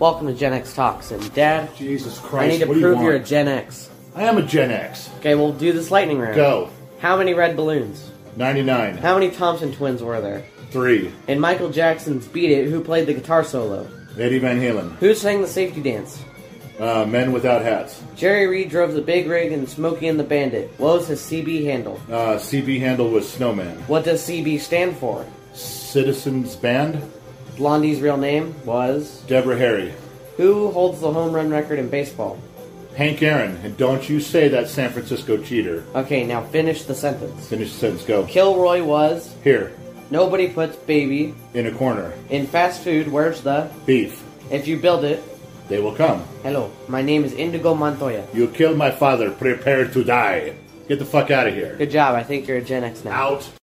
Welcome to Gen X Talks. And Dad, Jesus I Christ, need to what do you prove want? you're a Gen X. I am a Gen X. Okay, we'll do this lightning round. Go. How many red balloons? 99. How many Thompson twins were there? 3. In Michael Jackson's Beat It, who played the guitar solo? Eddie Van Halen. Who sang the safety dance? Men Without Hats. Jerry Reed drove the Big Rig in Smokey and the Bandit. What was his CB handle? CB handle was Snowman. What does CB stand for? Citizens Band. Blondie's real name was? Deborah Harry. Who holds the home run record in baseball? Hank Aaron. And don't you say that San Francisco cheater. Okay, now finish the sentence. Finish the sentence, go. Kilroy was? Here. Nobody puts baby In a corner. in fast food. Where's the? Beef. If you build it. They will come. Hello, my name is Indigo Montoya. You killed my father. Prepare to die. Get the fuck out of here. Good job, I think you're a Gen X now. Out.